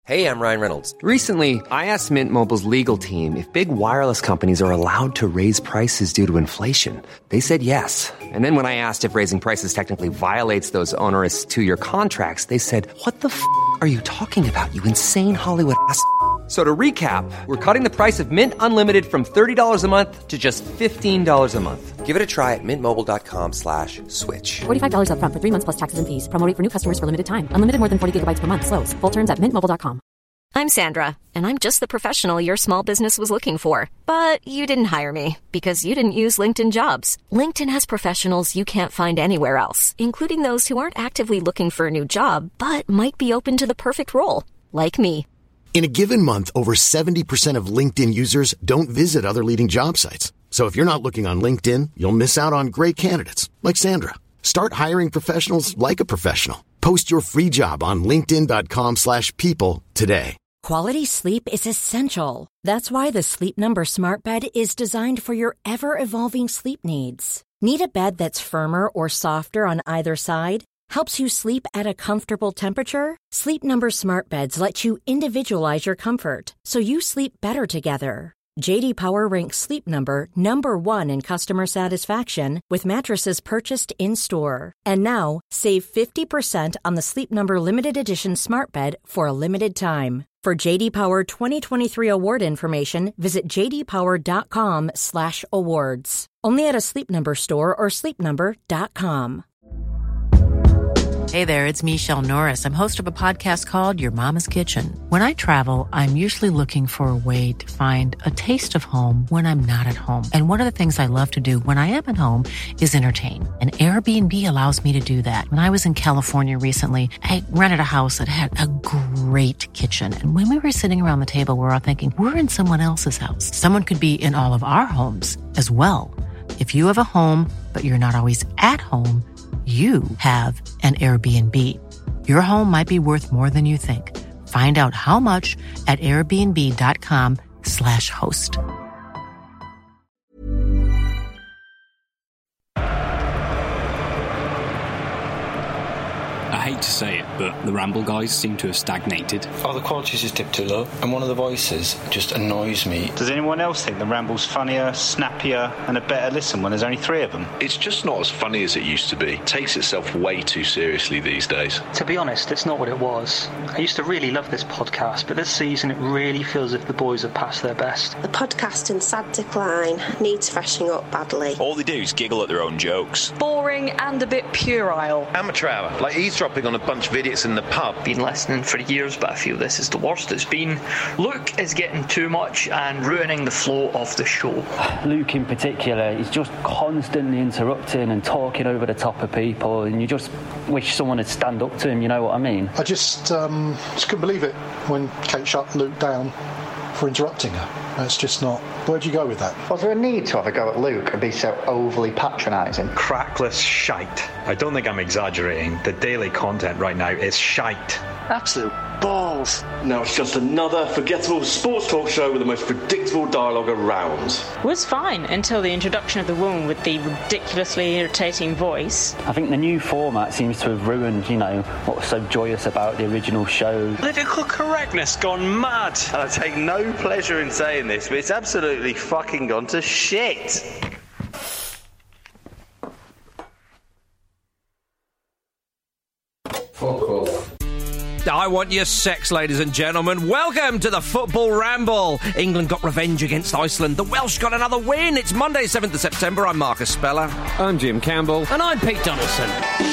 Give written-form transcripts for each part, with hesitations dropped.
Hey, I'm Ryan Reynolds. Recently, I asked Mint Mobile's legal team if big wireless companies are allowed to raise prices due to inflation. They said yes. And then when I asked if raising prices technically violates those onerous two-year contracts, they said, "What the f*** are you talking about, you insane Hollywood ass?" So to recap, we're cutting the price of Mint Unlimited from $30 a month to just $15 a month. Give it a try at mintmobile.com/switch. $45 up front for 3 months plus taxes and fees. Promo rate for new customers for limited time. Unlimited more than 40 gigabytes per month. Slows full terms at mintmobile.com. I'm Sandra, and I'm just the professional your small business was looking for. But you didn't hire me because you didn't use LinkedIn Jobs. LinkedIn has professionals you can't find anywhere else, including those who aren't actively looking for a new job, but might be open to the perfect role, like me. In a given month, over 70% of LinkedIn users don't visit other leading job sites. So if you're not looking on LinkedIn, you'll miss out on great candidates like Sandra. Start hiring professionals like a professional. Post your free job on linkedin.com/people today. Quality sleep is essential. That's why the Sleep Number Smart Bed is designed for your ever-evolving sleep needs. Need a bed that's firmer or softer on either side? Helps you sleep at a comfortable temperature? Sleep Number Smart Beds let you individualize your comfort, so you sleep better together. J.D. Power ranks Sleep Number number 1 in customer satisfaction with mattresses purchased in-store. And now, save 50% on the Sleep Number Limited Edition Smart Bed for a limited time. For J.D. Power 2023 award information, visit jdpower.com/awards. Only at a Sleep Number store or sleepnumber.com. Hey there, it's Michelle Norris. I'm host of a podcast called Your Mama's Kitchen. When I travel, I'm usually looking for a way to find a taste of home when I'm not at home. And one of the things I love to do when I am at home is entertain. And Airbnb allows me to do that. When I was in California recently, I rented a house that had a great kitchen. And when we were sitting around the table, we're all thinking, we're in someone else's house. Someone could be in all of our homes as well. If you have a home, but you're not always at home, you have an Airbnb. Your home might be worth more than you think. Find out how much at airbnb.com/host. I hate to say it, but the Ramble guys seem to have stagnated. Oh, the quality's just dipped too low, and one of the voices just annoys me. Does anyone else think the Ramble's funnier, snappier, and a better listen when there's only 3 of them? It's just not as funny as it used to be. It takes itself way too seriously these days. To be honest, it's not what it was. I used to really love this podcast, but this season it really feels as if the boys have passed their best. The podcast in sad decline needs freshening up badly. All they do is giggle at their own jokes. Boring and a bit puerile. Amateur hour, like eavesdropping on a bunch of idiots in the pub. Been listening for years, but I feel this is the worst it's been. Luke is getting too much and ruining the flow of the show. Luke in particular, he's just constantly interrupting and talking over the top of people, and you just wish someone would stand up to him, you know what I mean? I just couldn't believe it when Kate shut Luke down for interrupting her. It's just not... Where'd you go with that? Was there a need to have a go at Luke and be so overly patronising? Crackless shite. I don't think I'm exaggerating. The daily content right now is shite. Absolute balls. Now it's just another forgettable sports talk show with the most predictable dialogue around. Was fine until the introduction of the woman with the ridiculously irritating voice. I think the new format seems to have ruined, what was so joyous about the original show. Political correctness gone mad. And I take no pleasure in saying this, but it's absolutely fucking gone to shit. Fuck off. I want your sex, ladies and gentlemen. Welcome to the Football Ramble. England got revenge against Iceland. The Welsh got another win. It's Monday, 7th of September. I'm Marcus Speller. I'm Jim Campbell. And I'm Pete Donaldson.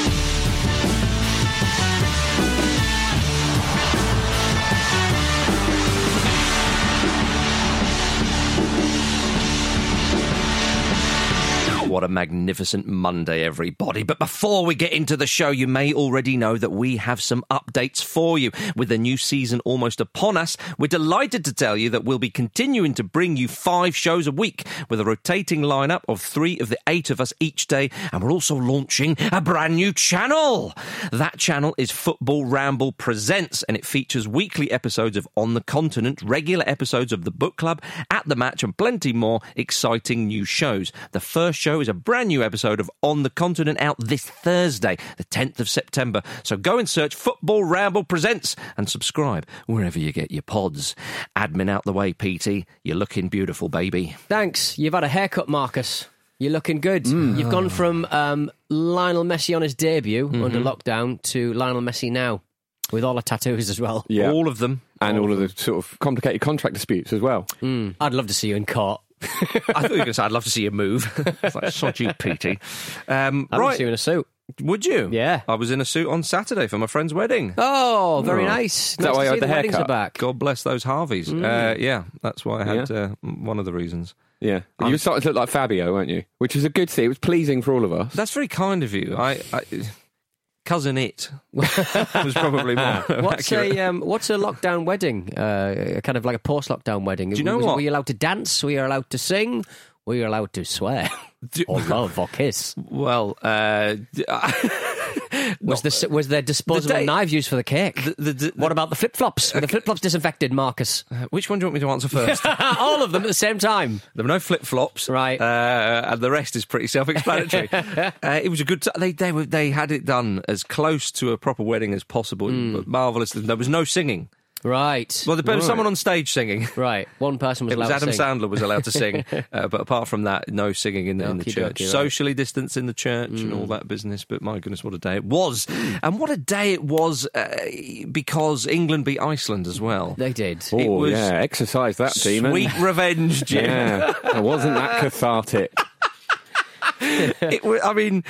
What a magnificent Monday, everybody. But before we get into the show, you may already know that we have some updates for you. With the new season almost upon us, we're delighted to tell you that we'll be continuing to bring you 5 shows a week with a rotating lineup of 3 of the 8 of us each day. And we're also launching a brand new channel. That channel is Football Ramble Presents, and it features weekly episodes of On the Continent, regular episodes of The Book Club, At the Match, and plenty more exciting new shows. The first show is a brand new episode of On the Continent out this Thursday, the 10th of September. So go and search Football Ramble Presents and subscribe wherever you get your pods. Admin out the way, PT. You're looking beautiful, baby. Thanks. You've had a haircut, Marcus. You're looking good. You've gone from Lionel Messi on his debut under lockdown to Lionel Messi now, with all the tattoos as well. Yeah. All of them. And all of the sort of complicated contract disputes as well. I'd love to see you in court. I thought you were going to say, I'd love to see you move. It's like, sod you, PT. I'd love to see you in a suit. Would you? Yeah. I was in a suit on Saturday for my friend's wedding. Oh, very nice. Is that why you had the weddings haircut? are back. God bless those Harveys. Yeah, that's why I had one of the reasons. Yeah. You were starting to look like Fabio, weren't you? Which was a good thing. It was pleasing for all of us. That's very kind of you. Cousin It was probably more What's a lockdown wedding? Kind of like a post-lockdown wedding. Do you know what? Were you allowed to dance? Were you allowed to sing? Were you allowed to swear? Or love or kiss? Well, was there disposable knives used for the cake? What about the flip-flops? Were the flip-flops disinfected, Marcus? Which one do you want me to answer first? All of them at the same time. There were no flip-flops. Right. And the rest is pretty self-explanatory. It was a good they had it done as close to a proper wedding as possible. Marvellous. There was no singing. Right. Well, there was someone on stage singing. Right. One person was allowed to sing. It was Adam Sandler was allowed to sing. But apart from that, no singing in the church. Right. Socially distanced in the church and all that business. But my goodness, what a day it was. And what a day it was because England beat Iceland as well. They did. Oh, yeah. Exercise that, demon. Sweet revenge, Jim. Yeah. It wasn't that cathartic. I mean,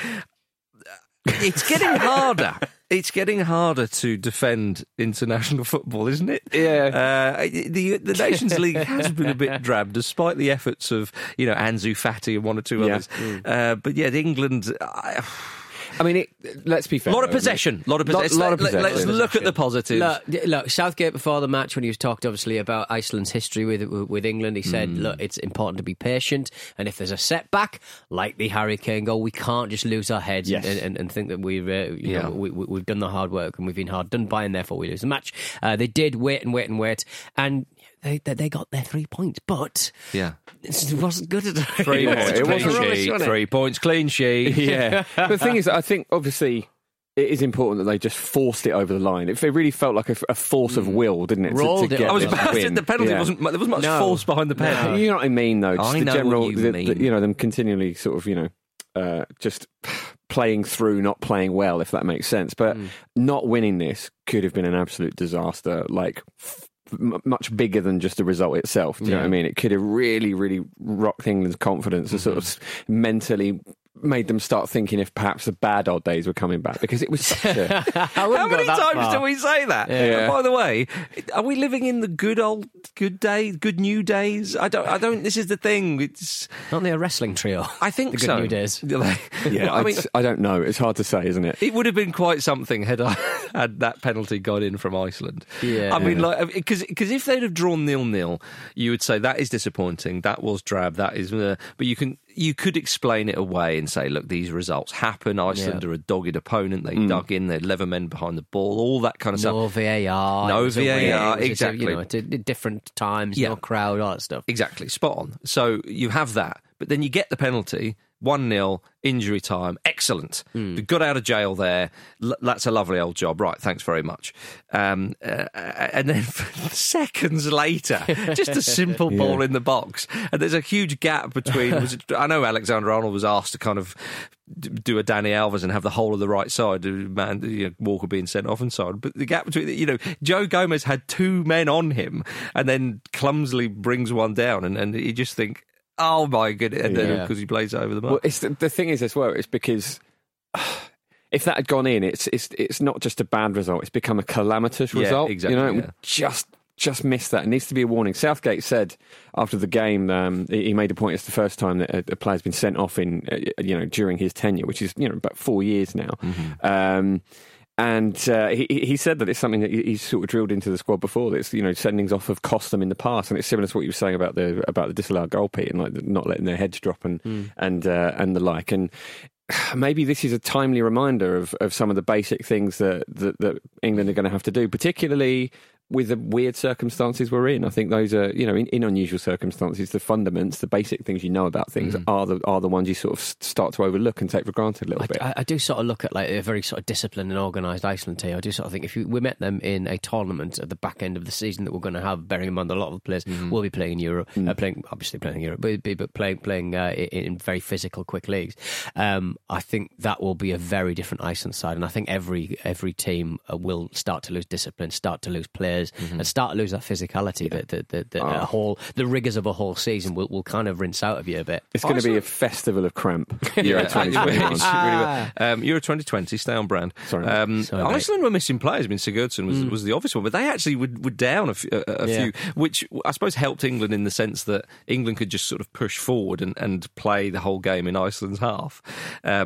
it's getting harder. It's getting harder to defend international football, isn't it? Yeah. The Nations League has been a bit drab, despite the efforts of, Ansu Fati and one or two others. But yet England... I mean, let's be fair. A lot of possession. Let's look at the positives. Look, Southgate before the match, when he was talked obviously about Iceland's history with England, he said, look, it's important to be patient, and if there's a setback, like the Harry Kane goal, we can't just lose our heads and think that we've done the hard work and we've been hard done by, and therefore we lose the match. They did wait, and they got their 3 points, but it wasn't good at all. 3 points, It clean wasn't sheet. rubbish, 3 points, clean sheet. Yeah. The thing is, I think, obviously, it is important that they just forced it over the line. It really felt like a force of will, didn't it? Rolled to it. get I was this about to say win. the penalty wasn't... There wasn't much force behind the penalty. You know what I mean, though? Just I the know general, what you mean. them continually sort of, just playing through, not playing well, if that makes sense. But not winning this could have been an absolute disaster, like... much bigger than just the result itself. Do you know what I mean? It could have really, really rocked England's confidence and sort of mentally made them start thinking if perhaps the bad old days were coming back, because it was such a... How many times do we say that? Yeah. By the way, are we living in the good new days? I don't. This is the thing. It's Aren't they a wrestling trio? I think the good so. New days. Yeah, I don't know. It's hard to say, isn't it? It would have been quite something had that penalty gone in from Iceland. Yeah. I mean, because if they'd have drawn 0-0, you would say that is disappointing. That was drab. That is, but you could explain it away and say, look, these results happen. Iceland are a dogged opponent. They dug in. They had 11 men behind the ball. All that kind of stuff. No VAR. No VAR. Exactly. At different times. No crowd. All that stuff. Exactly. Spot on. So you have that, but then you get the penalty. 1-0, injury time, excellent. We got out of jail there. That's a lovely old job. Right, thanks very much. And then seconds later, just a simple ball in the box. And there's a huge gap between... I know Alexander-Arnold was asked to kind of do a Danny Alves and have the whole of the right side, Walker being sent off and so on. But the gap between... Joe Gomez had two men on him and then clumsily brings one down, and you just think... Oh my goodness! And then because he plays it over the mark. Well, it's the thing is as well. It's because if that had gone in, it's not just a bad result. It's become a calamitous result. Exactly. We just missed that. It needs to be a warning. Southgate said after the game, he made a point. It's the first time that a player's been sent off in during his tenure, which is about 4 years now. Mm-hmm. And he said that it's something that he's sort of drilled into the squad before. That sendings off have cost them in the past, and it's similar to what you were saying about the disallowed goal, Pete, and like not letting their heads drop and the like. And maybe this is a timely reminder of some of the basic things that England are going to have to do, particularly with the weird circumstances we're in. I think those are, in unusual circumstances, the fundaments, the basic things you know about things are the ones you sort of start to overlook and take for granted a little bit. I do sort of look at like a very sort of disciplined and organised Iceland team. I do sort of think if we met them in a tournament at the back end of the season that we're going to have, bearing in mind a lot of the players will be playing in Europe, playing in Europe, but playing in very physical, quick leagues. I think that will be a very different Iceland side, and I think every team will start to lose discipline, start to lose players, and start to lose that physicality. The rigours of a whole season will kind of rinse out of you a bit. It's going to be a festival of cramp. Euro 2020, stay on brand. Sorry, Iceland were missing players. I mean, Sigurdsson was the obvious one, but they actually were down a few, which I suppose helped England in the sense that England could just sort of push forward and play the whole game in Iceland's half. But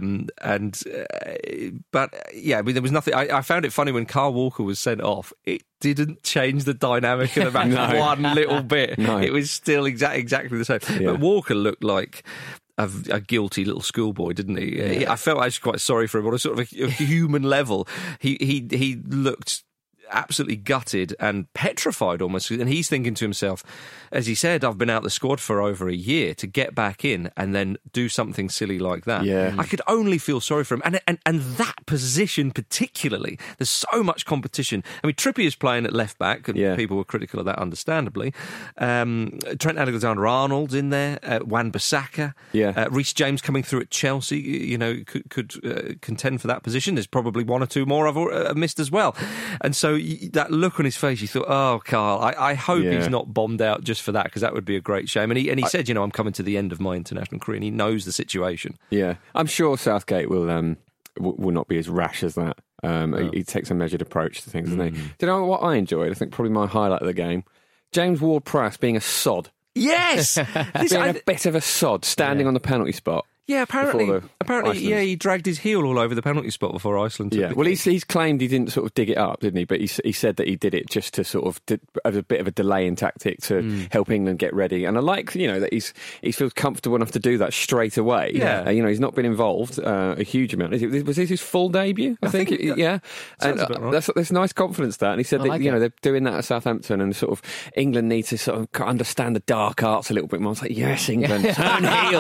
yeah, I mean, there was nothing. I found it funny when Kyle Walker was sent off. It didn't change the dynamic of the match one little bit. No. It was still exactly the same. Yeah. But Walker looked like a guilty little schoolboy, didn't he? Yeah. I felt actually quite sorry for him on a sort of a human level. He looked absolutely gutted and petrified almost, and he's thinking to himself, as he said, I've been out the squad for over a year, to get back in and then do something silly like that. I could only feel sorry for him, and that position particularly, there's so much competition. I mean, Trippier's playing at left back, and people were critical of that understandably. Trent Alexander-Arnold's in there, Wan-Bissaka, Reece James coming through at Chelsea, could contend for that position. There's probably one or two more I've missed as well, and so that look on his face, you thought, oh, Carl, I hope he's not bombed out just for that, because that would be a great shame. And he said, I'm coming to the end of my international career, and he knows the situation. Yeah, I'm sure Southgate will not be as rash as that. He takes a measured approach to things, doesn't he? Do you know what I enjoyed? I think probably my highlight of the game, James Ward-Prowse being a sod. Yes! Being a bit of a sod, standing on the penalty spot. Yeah, apparently, he dragged his heel all over the penalty spot before Iceland took it. Well, he's claimed he didn't sort of dig it up, didn't he? But he said that he did it just to sort of as a bit of a delaying tactic to help England get ready. And I like, that he feels comfortable enough to do that straight away. Yeah, he's not been involved a huge amount. Was this his full debut? I think yeah. And there's nice confidence there. And he said that they're doing that at Southampton, and sort of England need to sort of understand the dark arts a little bit more. It's like, yes, England, turn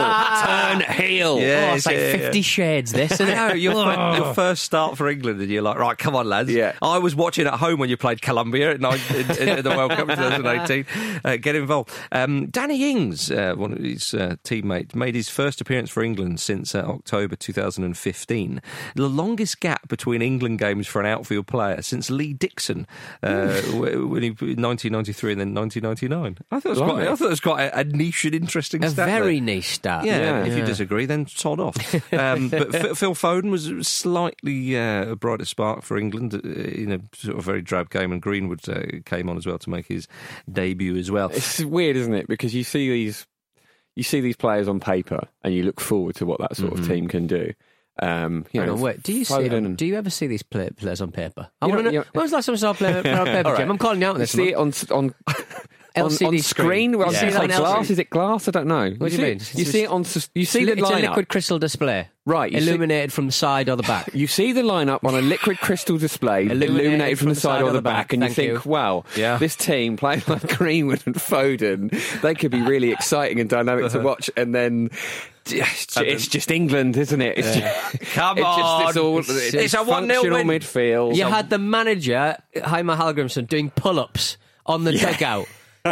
heel. Yeah, it's like 50 Shades, this, isn't it? Your first start for England, and you're like, right, come on, lads. Yeah. I was watching at home when you played Colombia in the World Cup in 2018. Get involved. Danny Ings, one of his teammates, made his first appearance for England since October 2015. The longest gap between England games for an outfield player since Lee Dixon, when he 1993 and then 1999. I thought it was quite a niche and interesting stat. A very niche stat. Yeah, if you disagree, then sod off. But Phil Foden was slightly a brighter spark for England in a sort of very drab game, and Greenwood came on as well to make his debut as well. It's weird, isn't it? Because you see these players on paper, and you look forward to what that sort of team can do. Wait, do you ever see these players on paper? I want to know. When was the last time I saw a player on paper, right. Jim? I'm calling you out on this. See it on LCD on screen? Well, yeah. Like glass? Is it glass? I don't know. What do you mean? You see it on. You see the lineup. It's a liquid crystal display, right? Illuminated from the side or the back. You see the lineup on a liquid crystal display, illuminated from the side or the back, and you think, "Wow, this team playing like Greenwood and Foden, they could be really exciting and dynamic to watch." And then it's just England, isn't it? Come on, it's a 1-0 midfield. You had the manager Heimir Hallgrímsson doing pull-ups on the dugout.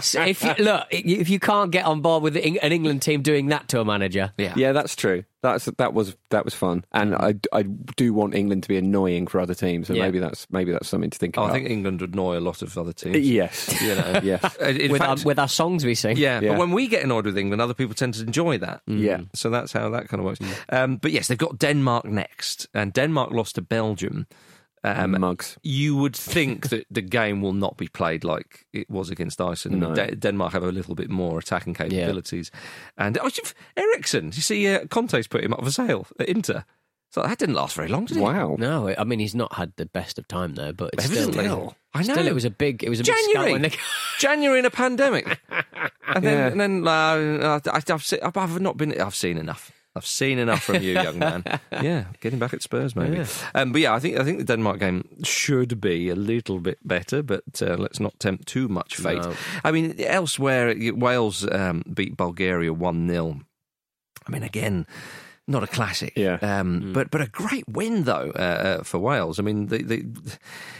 If you can't get on board with an England team doing that to a manager, that's true. That was fun, and I do want England to be annoying for other teams, and maybe that's something to think about. I think England would annoy a lot of other teams. Yes, yes. With our songs we sing. Yeah, but when we get annoyed with England, other people tend to enjoy that. Yeah, so that's how that kind of works. But yes, they've got Denmark next, and Denmark lost to Belgium. Mugs. You would think that the game will not be played like it was against Iceland. No. Denmark have a little bit more attacking capabilities. And Eriksen, you see Conte's put him up for sale at Inter. So that didn't last very long, did it? Wow. No, I mean, he's not had the best of time there, but it's still I know. Still, it was a big January. January in a pandemic. And then I've seen enough. I've seen enough from you, young man. Yeah, getting back at Spurs, maybe. Yeah. But yeah, I think the Denmark game should be a little bit better, but let's not tempt too much fate. No. I mean, elsewhere, Wales beat Bulgaria 1-0. I mean, again, not a classic, but a great win though for Wales. I mean, the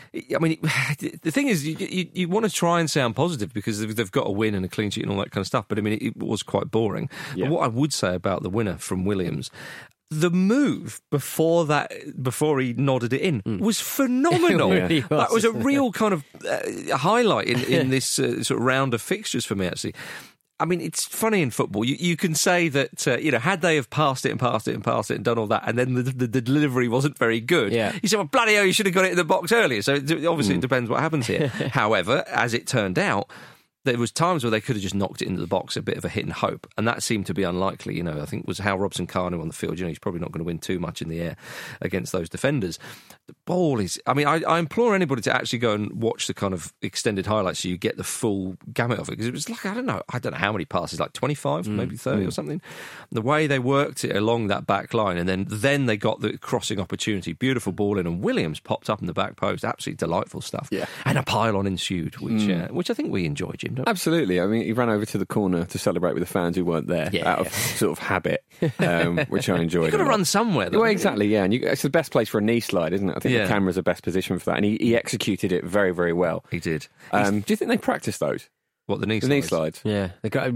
thing is, you want to try and sound positive because they've got a win and a clean sheet and all that kind of stuff. But I mean, it was quite boring. Yeah. But what I would say about the winner from Williams, the move before he nodded it in was phenomenal. It really was. That was a real kind of highlight in this sort of round of fixtures for me, actually. I mean, it's funny in football. You can say that, had they have passed it and done all that, and then the delivery wasn't very good, you say, well, bloody hell, you should have got it in the box earlier. So obviously it depends what happens here. However, as it turned out, there was times where they could have just knocked it into the box, a bit of a hit and hope, and that seemed to be unlikely. I think it was how Robson-Kanu on the field. He's probably not going to win too much in the air against those defenders. The ball is... I mean, I implore anybody to actually go and watch the kind of extended highlights so you get the full gamut of it, because it was like, I don't know how many passes, like 25, maybe 30 or something. The way they worked it along that back line, and then they got the crossing opportunity, beautiful ball in, and Williams popped up in the back post, absolutely delightful stuff. Yeah. And a pile-on ensued, which I think we enjoyed, Jim. Absolutely. I mean, he ran over to the corner to celebrate with the fans who weren't there out of sort of habit, which I enjoyed. You've got to run somewhere, though. Well, exactly, yeah. And it's the best place for a knee slide, isn't it? I think the camera's the best position for that. And he executed it very, very well. He did. Do you think they practiced those? What, the knee slides? The knee slides. Yeah.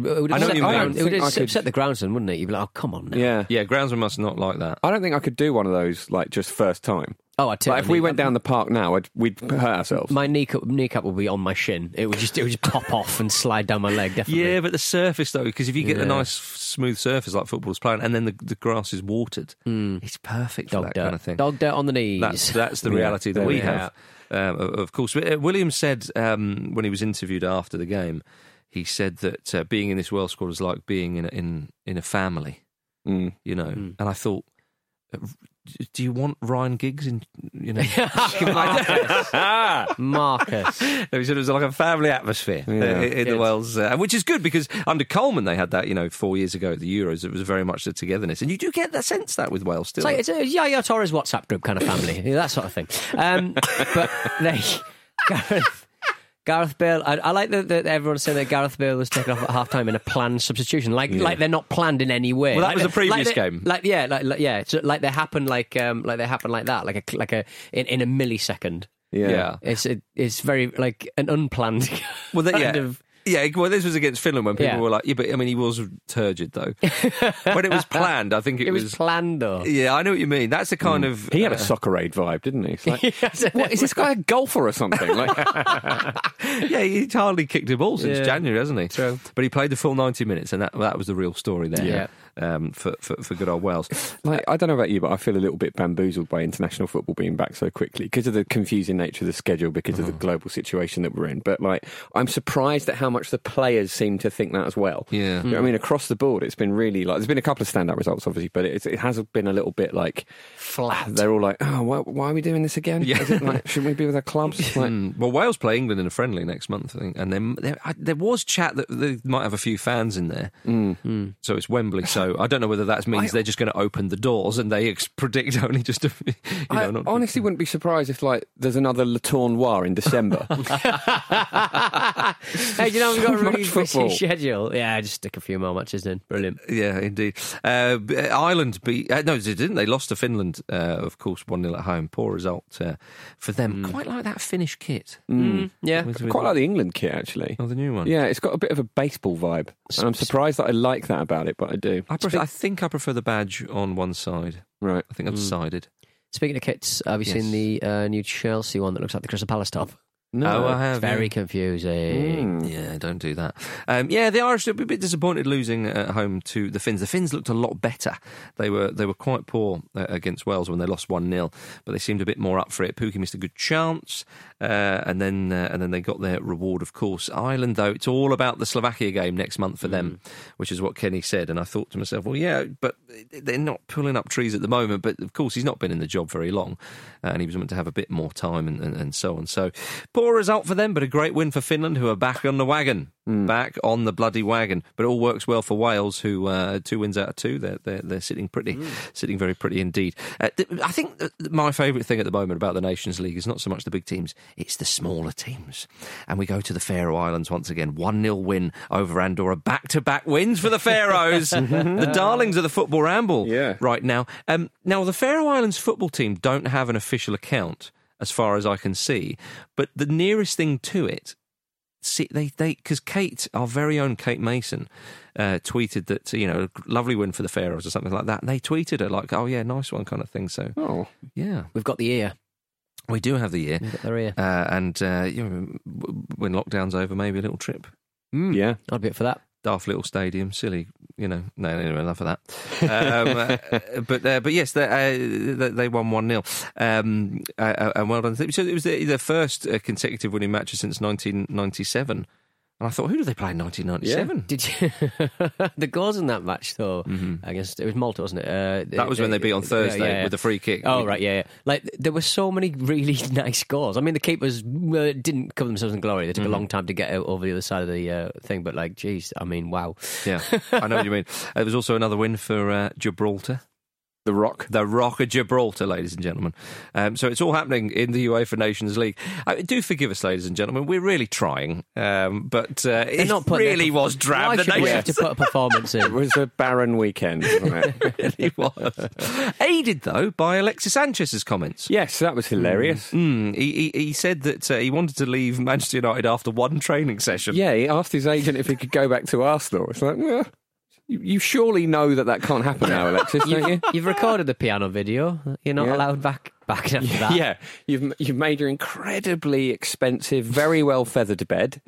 It would upset the groundsman, wouldn't it? You'd be like, oh, come on now. Yeah, groundsman must not like that. I don't think I could do one of those, like, just first time. Oh, I'd if we went down the park now, we'd hurt ourselves. My kneecap would be on my shin. It would just pop off and slide down my leg, definitely. Yeah, but the surface, though, because if you get a nice, smooth surface like football's playing, and then the grass is watered, it's perfect for that kind of thing. Dog dirt on the knees. That's the reality that we have. Of course, Williams said when he was interviewed after the game, he said that being in this Welsh squad was like being in a family, And I thought, do you want Ryan Giggs in, Marcus. No, he said it was like a family atmosphere in the Wales, which is good because under Coleman they had that, 4 years ago at the Euros. It was very much the togetherness, and you do get that sense that with Wales still. It's a Yaya Torres WhatsApp group kind of family, that sort of thing. But Gareth Bale, I like that everyone's saying that Gareth Bale was taken off at half-time in a planned substitution, like they're not planned in any way. Well, that was the previous game. So they happen like that, in a millisecond. Yeah. It's very like an unplanned kind of. Yeah, well, this was against Finland when people were like, but I mean, he was turgid, though. When it was planned, I think it was planned, though. Yeah, I know what you mean. That's a kind of... He had a Soccer Aid vibe, didn't he? It's like, what, is this guy a golfer or something? Yeah, he's hardly kicked a ball since January, hasn't he? True. But he played the full 90 minutes, and that was the real story there. Yeah. For good old Wales. I don't know about you, but I feel a little bit bamboozled by international football being back so quickly because of the confusing nature of the schedule, because of the global situation that we're in. But I'm surprised at how much the players seem to think that as well. Yeah. You know what I mean, across the board, it's been really there's been a couple of standout results, obviously, but it has been a little bit flat. They're all like, oh, why are we doing this again? Yeah. Is it shouldn't we be with our clubs? Well, Wales play England in a friendly next month, I think, and then there was chat that they might have a few fans in there. So it's Wembley. So I don't know whether that means they're just going to open the doors and they predict only just a few. I honestly wouldn't be surprised if there's another Le Tournoi in December. Hey, we've got a really busy schedule. Yeah, just stick a few more matches in. Brilliant. Yeah, indeed. Ireland beat... no, they didn't. They lost to Finland, of course, 1-0 at home. Poor result for them. Quite like that Finnish kit. Yeah. Quite like the England kit, actually. Oh, the new one. Yeah, it's got a bit of a baseball vibe. And I'm surprised that I like that about it, but I do. I think I prefer the badge on one side. Right. I think I've decided. Speaking of kits, have you seen the new Chelsea one that looks like the Crystal Palace top? No, I have. It's very confusing. Yeah, don't do that. The Irish were a bit disappointed losing at home to the Finns. The Finns looked a lot better. They were quite poor against Wales when they lost 1-0, but they seemed a bit more up for it. Pukki missed a good chance, and then they got their reward, of course. Ireland, though, it's all about the Slovakia game next month for them, which is what Kenny said. And I thought to myself, well, yeah, but they're not pulling up trees at the moment. But of course, he's not been in the job very long, and he was meant to have a bit more time and so on. So. Poor result for them, but a great win for Finland, who are back on the wagon. Back on the bloody wagon. But it all works well for Wales, who 2 wins out of 2. They're sitting pretty, sitting very pretty indeed. I think my favourite thing at the moment about the Nations League is not so much the big teams, it's the smaller teams. And we go to the Faroe Islands once again. 1-0 win over Andorra. Back-to-back wins for the Faroes. The darlings of the football ramble right now. Now, the Faroe Islands football team don't have an official account, as far as I can see. But the nearest thing to it, because Kate, our very own Kate Mason, tweeted that, lovely win for the Faroes or something like that. And they tweeted her like, oh yeah, nice one kind of thing. So, yeah. We've got the ear. We do have the ear. We've got their ear. And when lockdown's over, maybe a little trip. Yeah. I'd be up for that. Daft little stadium, silly, no, anyway, enough of that. But yes, they won 1-0, and well done. So it was their first consecutive winning matches since 1997. And I thought, who did they play in 1997? Yeah. Did you? The goals in that match, though, I guess it was Malta, wasn't it? That was when they beat on Thursday with the free kick. Oh, right, yeah. Like, there were so many really nice goals. I mean, the keepers didn't cover themselves in glory. They took a long time to get out over the other side of the thing, but, like, geez, I mean, wow. Yeah, I know what you mean. There was also another win for Gibraltar. The Rock of Gibraltar, ladies and gentlemen. So it's all happening in the UEFA Nations League. Do forgive us, ladies and gentlemen. We're really trying, but it really was drab. Why should we have to put a performance in? It was a barren weekend, wasn't it? It really was. Aided, though, by Alexis Sanchez's comments. Yes, that was hilarious. He said that he wanted to leave Manchester United after one training session. Yeah, he asked his agent if he could go back to Arsenal. It's like, well... You surely know that can't happen now, Alexis, don't you? You've recorded the piano video. You're not allowed back after that. Yeah, you've made your incredibly expensive, very well feathered bed.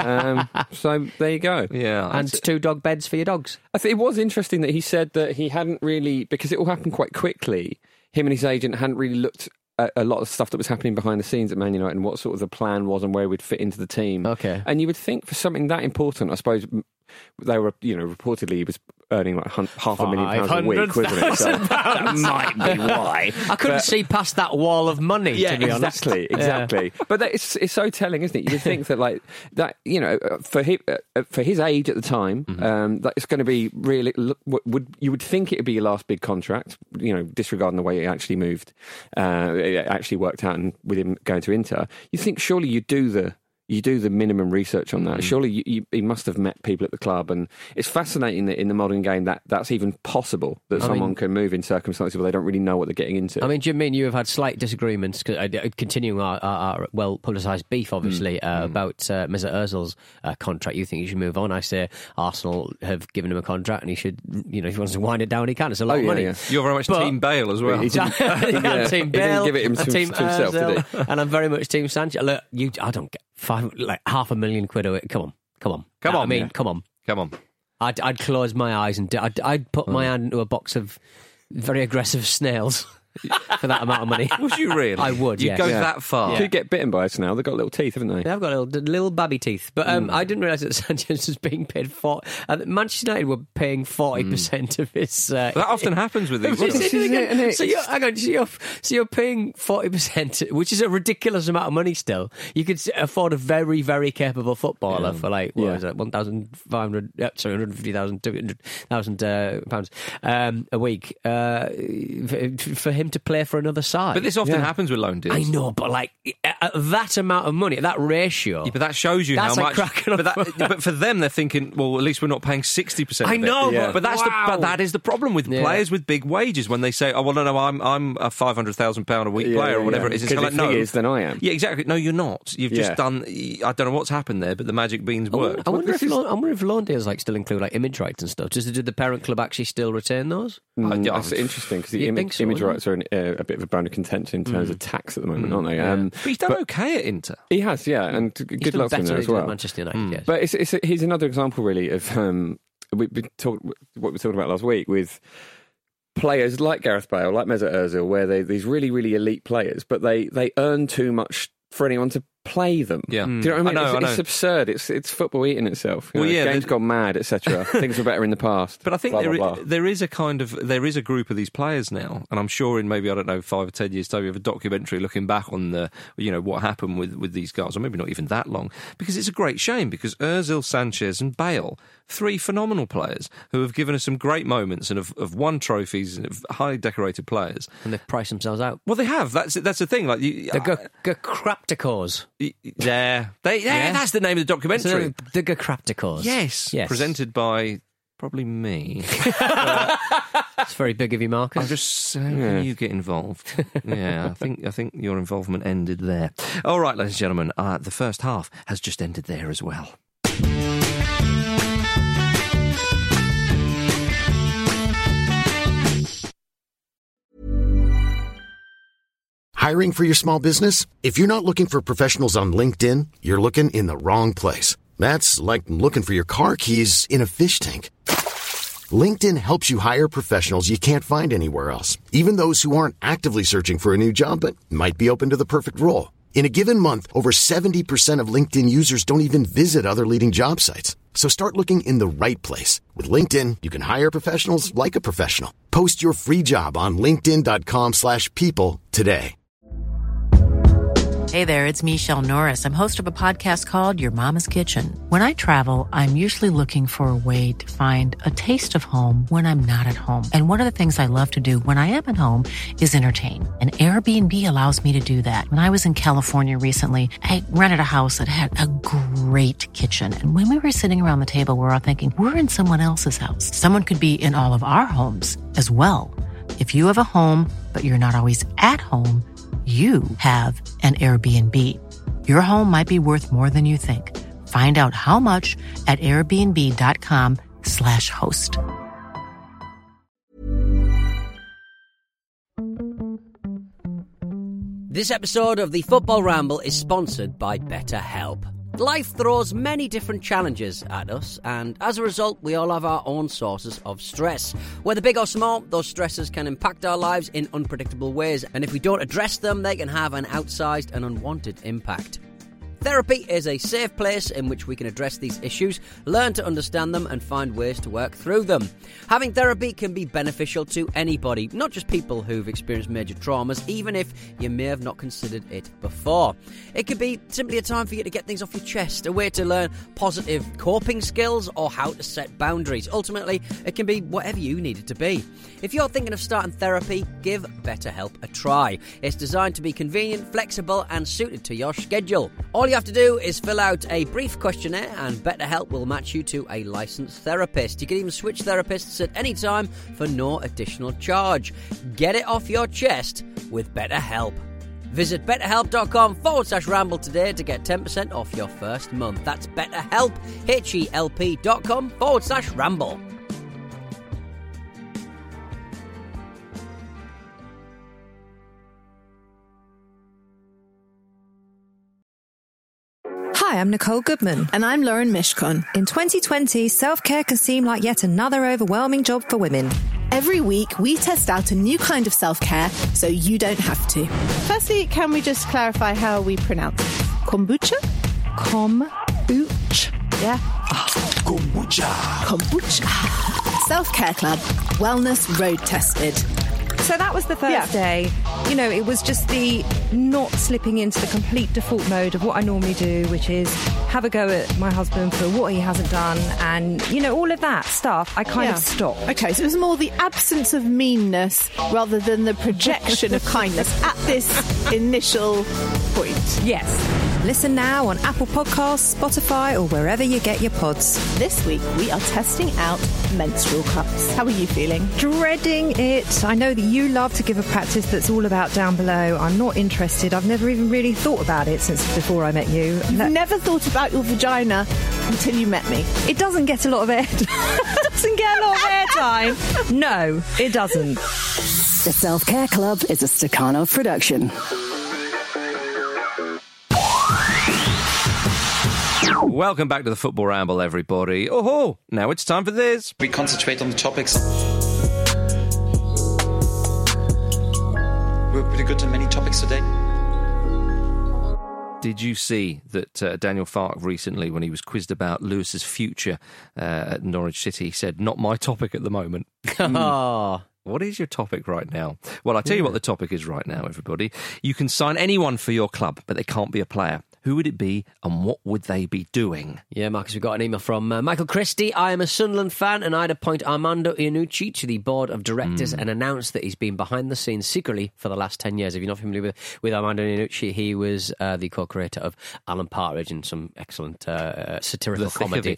So there you go. Yeah, and 2 dog beds for your dogs. I think it was interesting that he said that he hadn't really, because it all happened quite quickly. Him and his agent hadn't really looked at a lot of stuff that was happening behind the scenes at Man United and what sort of the plan was and where we'd fit into the team. Okay, and you would think for something that important, I suppose. They were, reportedly he was earning like £500,000 a week, wasn't it? So that might be why. I couldn't see past that wall of money, to be honest. Exactly. Yeah. But it's so telling, isn't it? You would think that, like, that, for his age at the time, that it's going to be really, you would think it would be your last big contract, disregarding the way it actually moved. It actually worked out, and with him going to Inter, you think surely you do the minimum research on that. Surely he must have met people at the club, and it's fascinating that in the modern game that's even possible, that someone can move in circumstances where they don't really know what they're getting into. I mean, Jim, me and you have had slight disagreements, continuing our well-publicised beef, obviously, about Mesut Ozil's contract. You think he should move on. I say Arsenal have given him a contract, and he should, if he wants to wind it down, he can. It's a lot of money. Yeah. You're very much Team Bale as well. Team Bale. He didn't give it to himself, did he? And I'm very much Team Sanchez. Look, I don't get £500,000 quid away. Come on. Come on. I'd close my eyes and I'd put my hand into a box of very aggressive snails for that amount of money. Would you really? I would. You'd go that far. You could get bitten by a snail. They've got little teeth, haven't they? They've got little babby teeth. But I didn't realise that Sanchez was being paid Manchester United were paying 40% of his. That often happens with these. So you're paying 40%, which is a ridiculous amount of money. Still, you could afford a very, very capable footballer for £1,500, £250,000 a week for him to play for another side. But this often happens with loan deals. I know, but at that amount of money, at that ratio, but that shows you how much. But for them, they're thinking, well, at least we're not paying 60%. I know, but that is the problem with players with big wages when they say, oh well, no, I'm a £500,000 a week player or whatever it is. Because if he is, then I am. Yeah, exactly. No, you're not. You've just done. I don't know what's happened there, but the magic beans worked. I wonder if loan deals still include image rights and stuff. Did the parent club actually still retain those? That's interesting because the image rights are a bit of a bone of contention in terms of tax at the moment, aren't they? But he's done okay at Inter. He has, and good luck to him there as well. Manchester United, But he's another example, really, of what we talked about last week with players like Gareth Bale, like Mesut Ozil, where these really, really elite players, but they earn too much for anyone to play them. Yeah. Do you know what I mean? I know. It's absurd. It's football eating itself. Well, games gone mad, etc. Things were better in the past. But I think blah. there is a group of these players now, and I'm sure in maybe, I don't know, 5 or 10 years' time, we have a documentary looking back on what happened with these guys, or maybe not even that long, because it's a great shame, because Ozil, Sanchez and Bale, 3 phenomenal players who have given us some great moments and have won trophies and have highly decorated players. And they've priced themselves out. Well, they have. That's the thing. Like the Gacrapticors. Yeah. That's the name of the documentary. The Gacrapticors. Yes. Presented by probably me. It's very big of you, Marcus. I'm just saying, you get involved. Yeah, I think your involvement ended there. All right, ladies and gentlemen, the first half has just ended there as well. Hiring for your small business? If you're not looking for professionals on LinkedIn, you're looking in the wrong place. That's like looking for your car keys in a fish tank. LinkedIn helps you hire professionals you can't find anywhere else, even those who aren't actively searching for a new job but might be open to the perfect role. In a given month, over 70% of LinkedIn users don't even visit other leading job sites. So start looking in the right place. With LinkedIn, you can hire professionals like a professional. Post your free job on linkedin.com/people today. Hey there, it's Michelle Norris. I'm host of a podcast called Your Mama's Kitchen. When I travel, I'm usually looking for a way to find a taste of home when I'm not at home. And one of the things I love to do when I am at home is entertain. And Airbnb allows me to do that. When I was in California recently, I rented a house that had a great kitchen. And when we were sitting around the table, we were all thinking, we're in someone else's house. Someone could be in all of our homes as well. If you have a home, but you're not always at home, you have an Airbnb. Your home might be worth more than you think. Find out how much at airbnb.com/host. This episode of the Football Ramble is sponsored by BetterHelp. Life throws many different challenges at us, and as a result, we all have our own sources of stress. Whether big or small, those stresses can impact our lives in unpredictable ways, and if we don't address them, they can have an outsized and unwanted impact. Therapy is a safe place in which we can address these issues, learn to understand them and find ways to work through them. Having therapy can be beneficial to anybody, not just people who've experienced major traumas, even if you may have not considered it before. It could be simply a time for you to get things off your chest, a way to learn positive coping skills or how to set boundaries. Ultimately, it can be whatever you need it to be. If you're thinking of starting therapy, give BetterHelp a try. It's designed to be convenient, flexible and suited to your schedule. All you have to do is fill out a brief questionnaire and BetterHelp will match you to a licensed therapist. You can even switch therapists at any time for no additional charge. Get it off your chest with BetterHelp. Visit betterhelp.com/ramble today to get 10% off your first month. That's BetterHelp, HELP.com/ramble. Hi, I'm Nicole Goodman. And I'm Lauren Mishkon. In 2020, self-care can seem like yet another overwhelming job for women. Every week, we test out a new kind of self-care so you don't have to. Firstly, can we just clarify how we pronounce it? Kombucha? Kombucha. Yeah. Kombucha. Kombucha. Self-Care Club. Wellness road tested. So that was the first day. You know, it was just the not slipping into the complete default mode of what I normally do, which is have a go at my husband for what he hasn't done. And, you know, all of that stuff, I kind of stopped. Okay, so it was more the absence of meanness rather than the projection of kindness at this initial point. Yes. Listen now on Apple Podcasts, Spotify, or wherever you get your pods. This week, we are testing out menstrual cups. How are you feeling? Dreading it. I know that you love to give a practice that's all about down below. I'm not interested. I've never even really thought about it since before I met you. You've never thought about your vagina until you met me. It doesn't get a lot of air. Doesn't get a lot of airtime. No, it doesn't. The Self-Care Club is a Stakhanov production. Welcome back to the Football Ramble, everybody. Oh, now it's time for this. We concentrate on the topics. We're pretty good on many topics today. Did you see that Daniel Farke recently, when he was quizzed about Lewis's future at Norwich City, he said, "Not my topic at the moment." What is your topic right now? Well, I'll tell you what the topic is right now, everybody. You can sign anyone for your club, but they can't be a player. Who would it be and what would they be doing? Yeah, Marcus, we've got an email from Michael Christie. I am a Sunderland fan and I'd appoint Armando Iannucci to the board of directors and announce that he's been behind the scenes secretly for the last 10 years. If you're not familiar with Armando Iannucci, he was the co-creator of Alan Partridge and some excellent satirical comedy.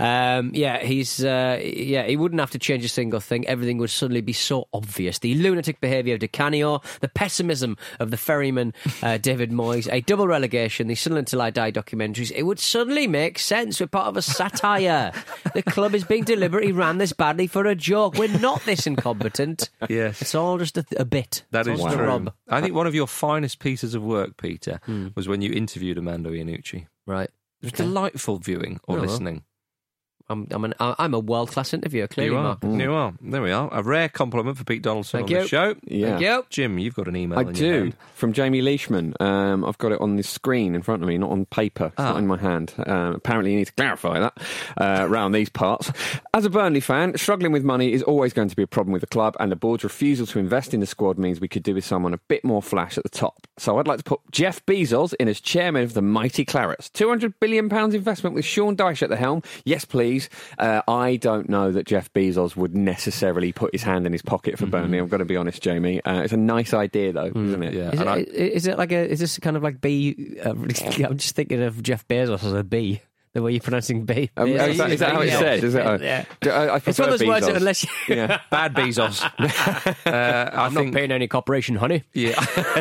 He wouldn't have to change a single thing. Everything would suddenly be so obvious. The lunatic behaviour of Di Canio, the pessimism of the ferryman David Moyes, a double relegation, the Sunderland Till I Die documentaries, it would suddenly make sense. We're part of a satire. The club is being deliberately ran this badly for a joke. We're not this incompetent. Yes. It's all just a bit. That is true. Rob. I think one of your finest pieces of work, Peter, was when you interviewed Armando Iannucci. Right. It was delightful viewing or listening. I'm a world-class interviewer, clearly, Mark. You are. There we are. A rare compliment for Pete Donaldson on the show. Yeah. Thank you. Jim, you've got an email in your hand. From Jamie Leishman. I've got it on the screen in front of me, not on paper. It's not in my hand. Apparently you need to clarify that around these parts. As a Burnley fan, struggling with money is always going to be a problem with the club, and the board's refusal to invest in the squad means we could do with someone a bit more flash at the top. So I'd like to put Jeff Bezos in as chairman of the mighty Clarets. £200 billion investment with Sean Dyche at the helm. Yes, please. I don't know that Jeff Bezos would necessarily put his hand in his pocket for Burnley. I'm going to be honest, Jamie. It's a nice idea, though, isn't it? Yeah. Is this kind of like B? I'm just thinking of Jeff Bezos as a B. The way you're pronouncing B. Is that how it's said? Is it? Yeah. I It's one of those words Bezos. that unless you... Bad Bezos. I'm not paying any corporation, honey. Yeah.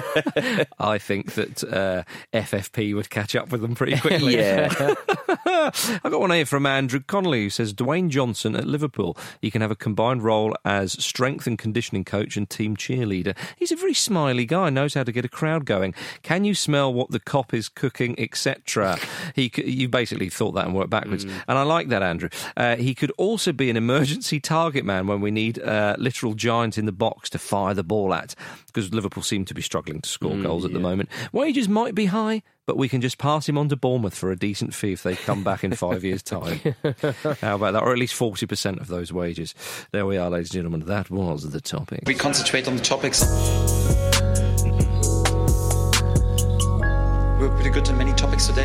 I think that FFP would catch up with them pretty quickly. Yeah. I got one here from Andrew Connolly who says Dwayne Johnson at Liverpool. He can have a combined role as strength and conditioning coach and team cheerleader. He's a very smiley guy, knows how to get a crowd going. Can you smell what the cop is cooking, etc.? You basically thought that and worked backwards. And I like that, Andrew. He could also be an emergency target man when we need literal giants in the box to fire the ball at, because Liverpool seem to be struggling to score goals at the moment. Wages might be high, but we can just pass him on to Bournemouth for a decent fee if they come back in 5 years' time. How about that? Or at least 40% of those wages. There we are, ladies and gentlemen. That was the topic. We concentrate on the topics. We're pretty good on many topics today.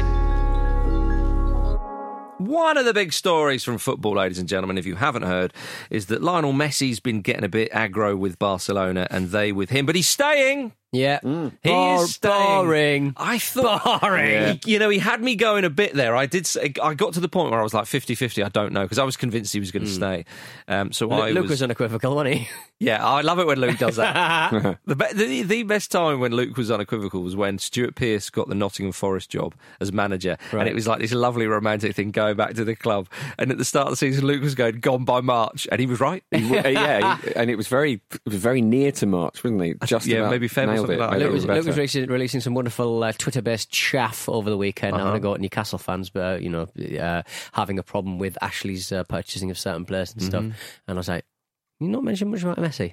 One of the big stories from football, ladies and gentlemen, if you haven't heard, is that Lionel Messi's been getting a bit aggro with Barcelona and they with him, but he's staying. Yeah. He is staying. Boring. I thought... Boring. He had me going a bit there. I got to the point where I was like 50-50, I don't know, because I was convinced he was going to stay. Luke was unequivocal, wasn't he? Yeah, I love it when Luke does that. The best time when Luke was unequivocal was when Stuart Pearce got the Nottingham Forest job as manager, and it was like this lovely romantic thing going back to the club. And at the start of the season, Luke was going, gone by March, and he was right. And it was very near to March, wasn't he? Just about maybe February. Luke was releasing some wonderful Twitter-based chaff over the weekend. I'm going to go at Newcastle fans, but having a problem with Ashley's purchasing of certain players and stuff. And I was like, "You're not mentioning much about Messi."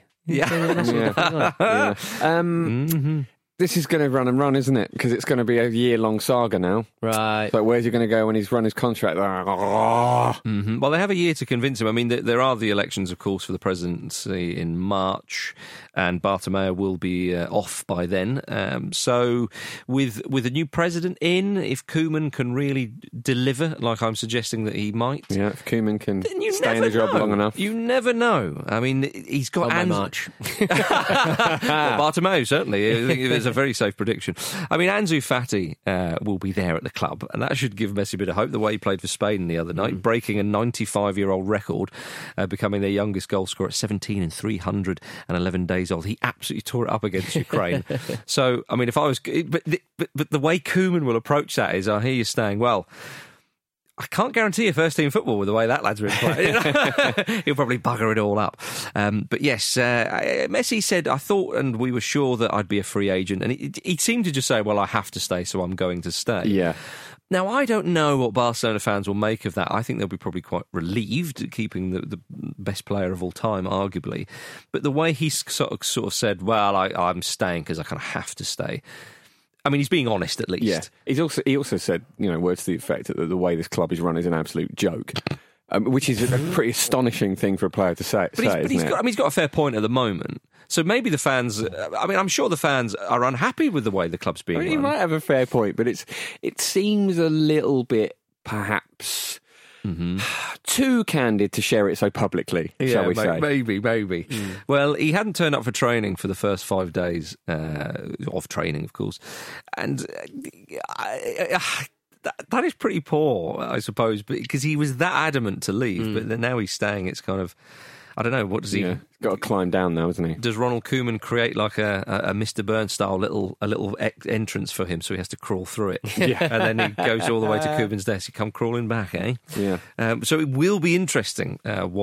This is going to run and run, isn't it? Because it's going to be a year-long saga now. Right. But where's he going to go when he's run his contract? Well, they have a year to convince him. I mean, there are the elections, of course, for the presidency in March, and Bartomeu will be off by then. So with a new president in, if Koeman can really deliver, like I'm suggesting that he might... Yeah, if Koeman can stay in the job long enough. You never know. I mean, he's got... by March. Bartomeu, certainly. I think it's a very safe prediction. I mean, Ansu Fati will be there at the club, and that should give Messi a bit of hope, the way he played for Spain the other night, breaking a 95-year-old record, becoming their youngest goal scorer at 17 and 311 days old. He absolutely tore it up against Ukraine. So, I mean, if I was... But the way Koeman will approach that is, I hear you staying, well... I can't guarantee a first-team football with the way that lad's been playing. He'll probably bugger it all up. But yes, Messi said, I thought and we were sure that I'd be a free agent. And he seemed to just say, well, I have to stay, so I'm going to stay. Yeah. Now, I don't know what Barcelona fans will make of that. I think they'll be probably quite relieved, keeping the best player of all time, arguably. But the way he sort of said, well, I'm staying because I kind of have to stay... I mean, he's being honest at least. Yeah. He also said, words to the effect that the way this club is run is an absolute joke. Which is a pretty astonishing thing for a player to say. He's got a fair point at the moment. So maybe the fans. I'm sure the fans are unhappy with the way the club's being run. He might have a fair point, but it seems a little bit perhaps too candid to share it so publicly. Shall we say? Maybe. Well, he hadn't turned up for training for the first 5 days of training, of course, and. That is pretty poor, I suppose, because he was that adamant to leave, but then now he's staying. It's kind of, I don't know, what does he... Yeah, got to climb down now, hasn't he? Does Ronald Koeman create like a Mr. Burns style little entrance for him so he has to crawl through it? Yeah. And then he goes all the way to Koeman's desk. He come crawling back, eh? Yeah. So it will be interesting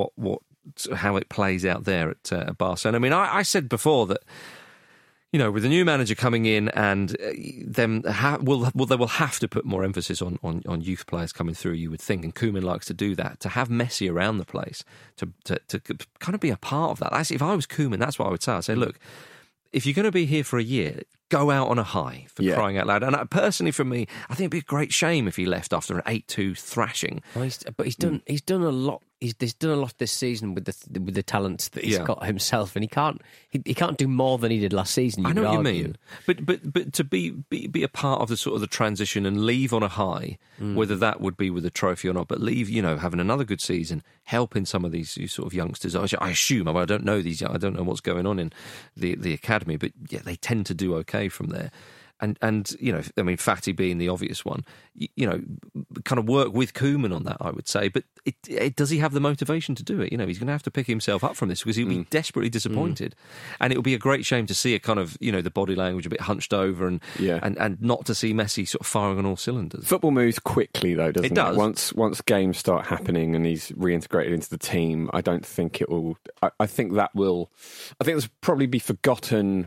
how it plays out there at Barcelona. I mean, I said before that, with the new manager coming in and they will have to put more emphasis on youth players coming through, you would think, and Koeman likes to do that, to have Messi around the place, to kind of be a part of that. If I was Koeman, that's what I would say. I'd say, look, if you're going to be here for a year, go out on a high, for crying out loud. And personally, for me, I think it'd be a great shame if he left after an 8-2 thrashing. Well, he's done a lot. He's done a lot this season with the talents that he's got himself, and he can't do more than he did last season. I know what you mean, but to be a part of the sort of the transition and leave on a high, whether that would be with a trophy or not, but leave, having another good season, helping some of these sort of youngsters. I assume, I don't know I don't know what's going on in the academy, but yeah, they tend to do okay from there. And Fati being the obvious one, kind of work with Koeman on that, I would say. But does he have the motivation to do it? He's going to have to pick himself up from this because he'll be desperately disappointed. And it would be a great shame to see a kind of, the body language a bit hunched over and not to see Messi sort of firing on all cylinders. Football moves quickly, though, doesn't it? It does. Once games start happening and he's reintegrated into the team, I don't think it will... I think this will probably be forgotten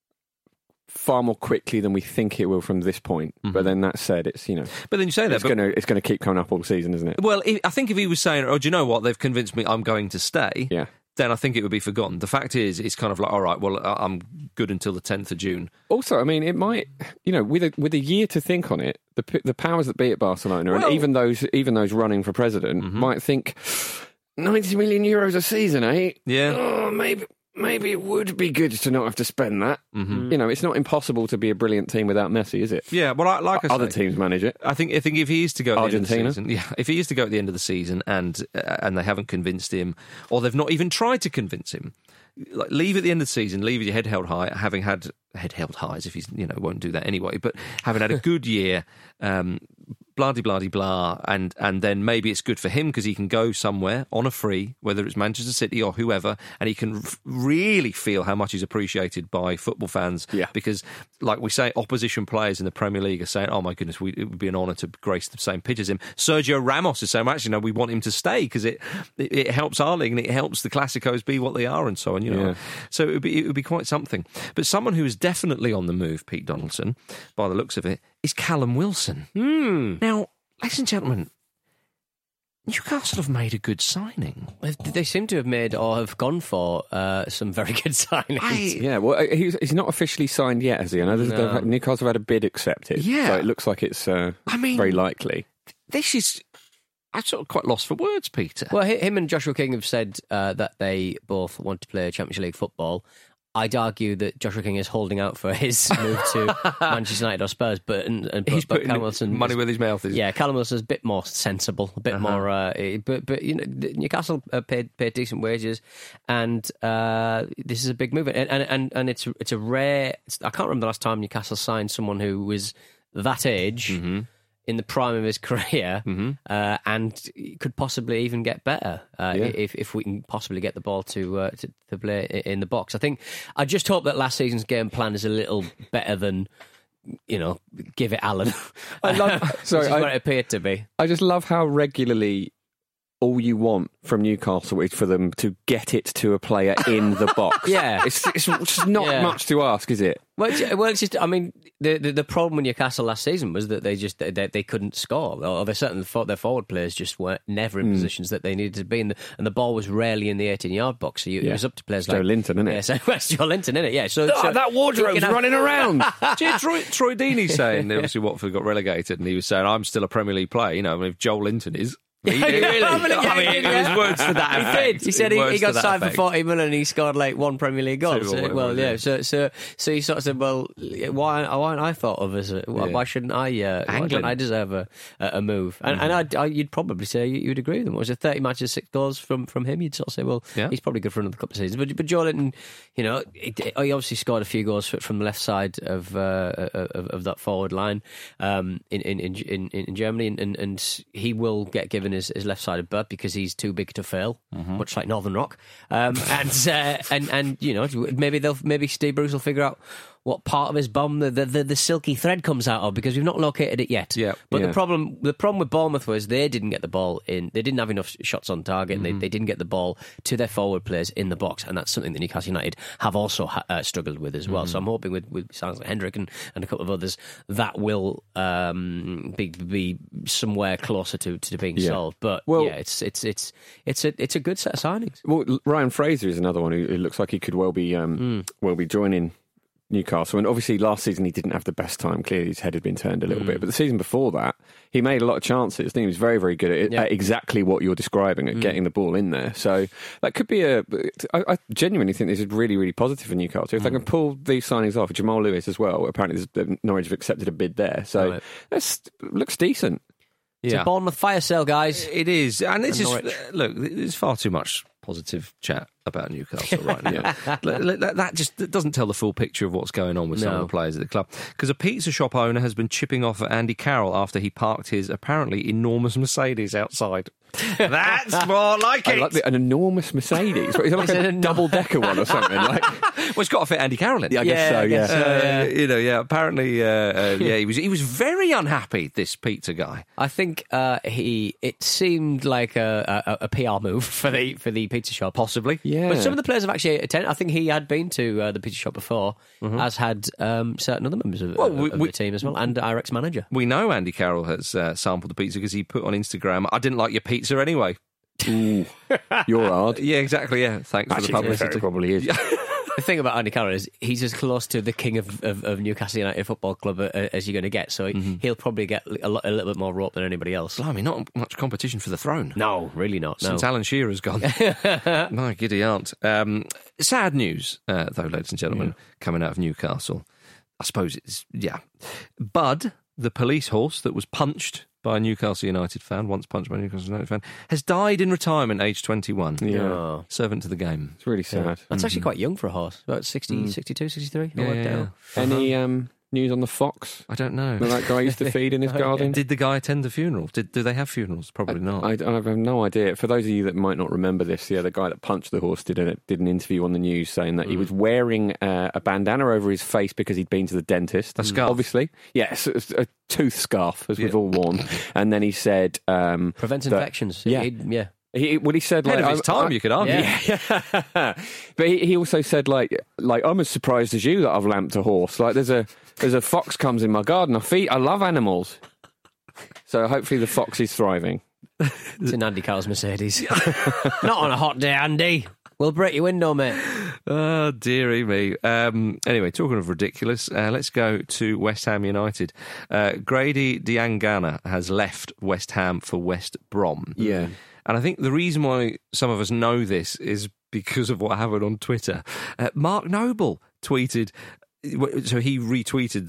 far more quickly than we think it will from this point. But then that said, it's But then you say that it's going to keep coming up all season, isn't it? Well, I think if he was saying, "Oh, do you know what? They've convinced me I'm going to stay." Yeah. Then I think it would be forgotten. The fact is, it's kind of like, all right, well, I'm good until the 10th of June. Also, I mean, it might, with a year to think on it, the powers that be at Barcelona, and even those running for president, might think, 90 million euros a season, eh? Yeah. Oh, maybe it would be good to not have to spend that. It's not impossible to be a brilliant team without Messi, is it? Yeah, well, other teams manage it. I think if he is to go at Argentina, the end of the season, if he is to go at the end of the season and they haven't convinced him, or they've not even tried to convince him, leave at the end of the season, leave with your head held high, having had head held high as if he's won't do that anyway, but having had a good year. Blah, and then maybe it's good for him because he can go somewhere on a free, whether it's Manchester City or whoever, and he can really feel how much he's appreciated by football fans. Yeah. Because, like we say, opposition players in the Premier League are saying, "Oh my goodness, it would be an honour to grace the same pitch as him." Sergio Ramos is saying, "Well, actually, no, we want him to stay because it helps our league and it helps the Clásicos be what they are and so on." Yeah. So it would be quite something. But someone who is definitely on the move, Pete Donaldson, by the looks of it, is Callum Wilson. Now, ladies and gentlemen, Newcastle have made a good signing. They seem to have made or have gone for some very good signings. Well, he's not officially signed yet, has he? I know Newcastle have had a bid accepted. Yeah. So it looks like it's very likely. This is... I'm sort of quite lost for words, Peter. Well, him and Joshua King have said that they both want to play Championship League football. I'd argue that Joshua King is holding out for his move to Manchester United or Spurs, but he's putting Callum Wilson money where his mouth is. Yeah, Callum Wilson's a bit more sensible, a bit more. But Newcastle paid decent wages, and this is a big move, and it's a rare. I can't remember the last time Newcastle signed someone who was that age. In the prime of his career, and could possibly even get better if we can possibly get the ball to play in the box. I just hope that last season's game plan is a little better than give it Alan. Which is what it appeared to be. I just love how regularly all you want from Newcastle is for them to get it to a player in the box. Yeah. It's just not much to ask, is it? Well, it's just, I mean, the problem with Newcastle last season was that they couldn't score, or they certainly thought their forward players just were never in positions that they needed to be in, and the ball was rarely in the 18-yard box. So it was up to players like Joe Linton, isn't it? Yeah, so it's Joe Linton, isn't it? Yeah. So that wardrobe's running around. Troy Deeney saying obviously Watford got relegated, and he was saying, "I'm still a Premier League player." You know, I mean, if Joel Linton is. His words to that effect. He did. He said he got signed for 40 million and he scored like one Premier League goal. So he sort of said, "Well, why aren't I thought of as why shouldn't I? Why don't I deserve a move?" And you'd probably say you'd agree with him. It was 30 matches, 6 goals from him. You'd sort of say, "Well, he's probably good for another couple of seasons." But Joe Linton, you know, he obviously scored a few goals from the left side of that forward line in Germany, and he will get given his left-sided berth because he's too big to fail, much like Northern Rock. And you know, maybe Steve Bruce will figure out what part of his bum the silky thread comes out of, because we've not located it yet. But the problem with Bournemouth was they didn't get the ball in. They didn't have enough shots on target, and they didn't get the ball to their forward players in the box, and that's something that Newcastle United have also struggled with as well. So I'm hoping with sounds like Hendrick and a couple of others that will be somewhere closer to being solved. But it's a good set of signings. Well, Ryan Fraser is another one who looks like he could well be joining Newcastle, and obviously last season he didn't have the best time. Clearly his head had been turned a little bit, but the season before that he made a lot of chances. I think he was very, very good at exactly what you're describing, at getting the ball in there. So that could be I genuinely think this is really, really positive for Newcastle if they can pull these signings off. Jamal Lewis as well, apparently Norwich have accepted a bid there, so that looks decent. It's a Bournemouth fire sale, guys. It is, and it's just look, there's far too much positive chat about Newcastle right now. That just doesn't tell the full picture of what's going on with some of the players at the club. Because a pizza shop owner has been chipping off at Andy Carroll after he parked his apparently enormous Mercedes outside. That's more like it. Like an enormous Mercedes. Is it like a double-decker one or something? Like, well, it's got to fit Andy Carroll in. Yeah, I guess so. Yeah. Apparently, he was very unhappy. This pizza guy. I think it seemed like a PR move for the pizza shop, possibly. Yeah. But some of the players have actually attended. I think he had been to the pizza shop before, as had certain other members of the team as well, and our ex-manager. We know Andy Carroll has sampled the pizza because he put on Instagram, "I didn't like your pizza anyway." Ooh, you're hard. Yeah, exactly. Yeah, thanks for the publicity. It probably is. The thing about Andy Carroll is he's as close to the king of Newcastle United Football Club as you're going to get, so he'll probably get a little bit more rope than anybody else. Blimey, not much competition for the throne. No, really not. Since Alan Shearer's gone. My giddy aunt. Sad news, though, ladies and gentlemen, coming out of Newcastle. I suppose it's, Bud, the police horse that was punched by a Newcastle United fan, once punched by a Newcastle United fan, has died in retirement, aged 21. Yeah. Servant to the game. It's really sad. That's actually quite young for a horse. About 60, 62, 63. Yeah. Any news on the fox? I don't know. That guy used to feed in his garden? Did the guy attend the funeral? Do they have funerals? Probably not. I have no idea. For those of you that might not remember this, the guy that punched the horse did an interview on the news saying that he was wearing a bandana over his face because he'd been to the dentist. A scarf? Obviously. Yes, a tooth scarf, as we've all worn. And then he said... prevents infections. Yeah. He said, ahead of his time, you could argue. Yeah. But he also said, like I'm as surprised as you that I've lamped a horse. Like there's a fox comes in my garden. I love animals. So hopefully the fox is thriving. It's in Andy Carroll's Mercedes. Not on a hot day, Andy. We'll break your window, mate. Oh, dearie me. Anyway, talking of ridiculous, let's go to West Ham United. Grady Diangana has left West Ham for West Brom. Yeah. And I think the reason why some of us know this is because of what happened on Twitter. Mark Noble tweeted, so he retweeted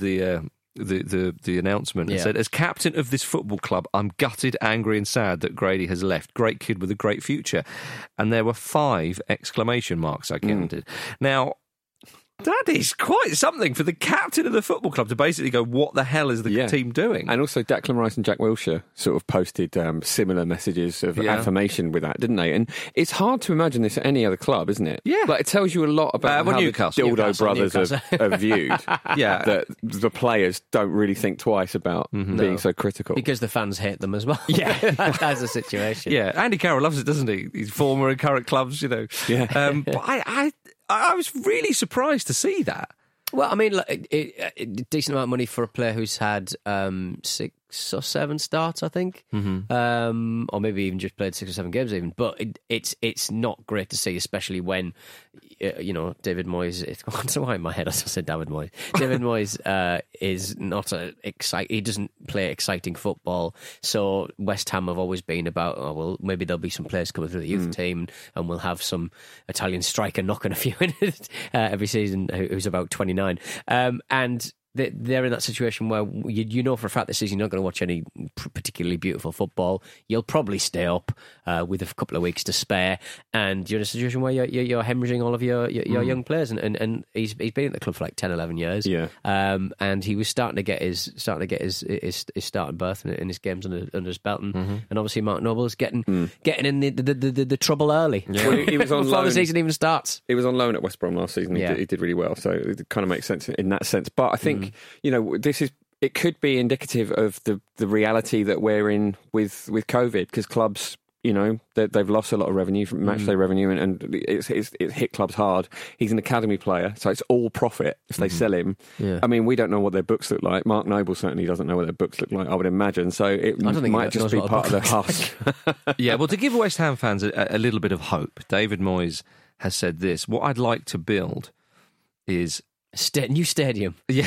the announcement and said, "As captain of this football club, I'm gutted, angry and sad that Grady has left. Great kid with a great future." And there were 5 exclamation marks I counted. Now, that is quite something for the captain of the football club to basically go, what the hell is the team doing? And also Declan Rice and Jack Wilshere sort of posted similar messages of affirmation with that, didn't they? And it's hard to imagine this at any other club, isn't it? Yeah. It tells you a lot about how Newcastle, the Dildo brothers are viewed. That the players don't really think twice about being so critical. Because the fans hate them as well. Yeah. That's the situation. Yeah, Andy Carroll loves it, doesn't he? He's former and current clubs, you know. Yeah. But I was really surprised to see that. Well, I mean, a decent amount of money for a player who's had 6 or 7 starts, I think, or maybe even just played 6 or 7 games even. But it's not great to see, especially when David Moyes. I don't know why in my head I said David Moyes. David Moyes is not he doesn't play exciting football. So West Ham have always been about, maybe there'll be some players coming through the youth team, and we'll have some Italian striker knocking a few in every season who's about 29, and they're in that situation where you know for a fact this season you're not going to watch any particularly beautiful football. You'll probably stay up with a couple of weeks to spare, and you're in a situation where you're hemorrhaging all of your young players. And he's been at the club for like 10, 11 years. Yeah. And he was starting to get his starting berth in his games under his belt, and obviously Mark Noble's getting in the trouble early. Yeah. Well, he was on before loan. The season even starts. He was on loan at West Brom last season. He did really well, so it kind of makes sense in that sense. But I think it could be indicative of the reality that we're in with COVID, because clubs, they've lost a lot of revenue from matchday revenue, and it's hit clubs hard. He's an academy player, so it's all profit if they sell him. Yeah. I mean, we don't know what their books look like. Mark Noble certainly doesn't know what their books look like, I would imagine. So it might just be part of the husk. Yeah, well, to give West Ham fans a little bit of hope, David Moyes has said this: what I'd like to build is new stadium. Yeah.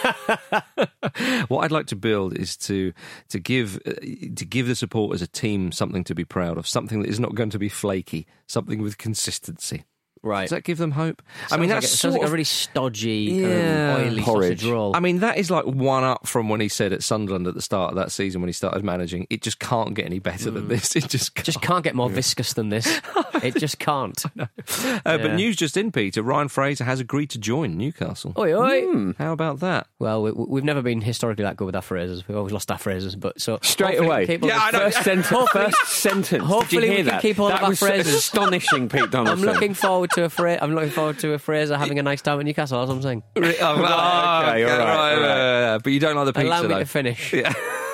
What I'd like to build is to give the supporters a team something to be proud of, something that is not going to be flaky, something with consistency. Right. Does that give them hope? Sounds like a really stodgy, oily porridge. Sausage roll. I mean, that is like one up from when he said at Sunderland at the start of that season when he started managing, it just can't get any better than this. It just can't get more viscous than this. It just can't. But news just in, Peter. Ryan Fraser has agreed to join Newcastle. Oi, oi. How about that? Well, we've never been historically that good with our Frasers. We've always lost our Frasers, but so straight away. First sentence. Hopefully, we can keep all of our Frasers. That was astonishing, Pete Donaldson. I'm looking forward to a Fraser having a nice time at Newcastle. That's what I'm saying. Okay, all right. But you don't like the pizza, Allow me though. to finish. Yeah.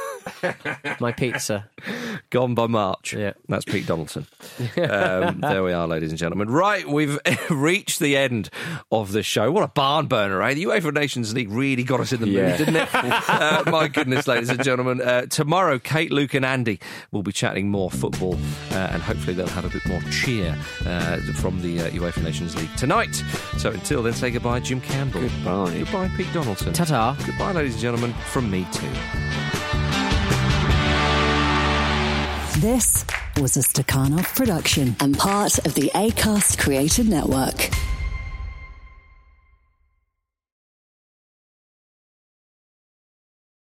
My pizza. Gone by March. Yeah. That's Pete Donaldson. There we are, ladies and gentlemen. Right, we've reached the end of the show. What a barn burner, eh? The UEFA Nations League really got us in the mood, didn't it? My goodness, ladies and gentlemen. Tomorrow, Kate, Luke and Andy will be chatting more football, and hopefully they'll have a bit more cheer from the UEFA Nations League tonight. So until then, say goodbye, Jim Campbell. Goodbye. Goodbye, Pete Donaldson. Ta-ta. Goodbye, ladies and gentlemen, from me too. This was a Stakhanov production and part of the Acast Creative Network.